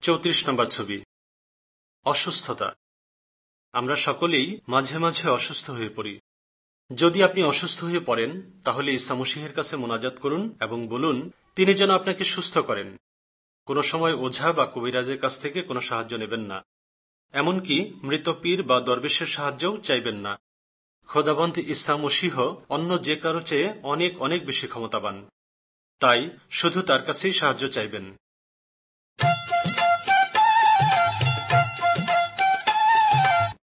34 নম্বর ছবি। অসুস্থতা। আমরা সকলেই মাঝে মাঝে অসুস্থ হয়ে পড়ি। যদি আপনি অসুস্থ হয়ে পড়েন তাহলে ঈসা মসীহের কাছে মোনাজাত করুন এবং বলুন তিনি যেন আপনাকে সুস্থ করেন। কোনো সময় ওঝা বা কবিরাজের কাছ থেকে কোনো সাহায্য নেবেন না, এমনকি মৃত পীর বা দরবেশের সাহায্যও চাইবেন না। খোদাবন্দ ঈসা মসীহ অন্য যে কারো চেয়ে অনেক অনেক বেশি ক্ষমতাবান, তাই শুধু তার কাছেই সাহায্য চাইবেন।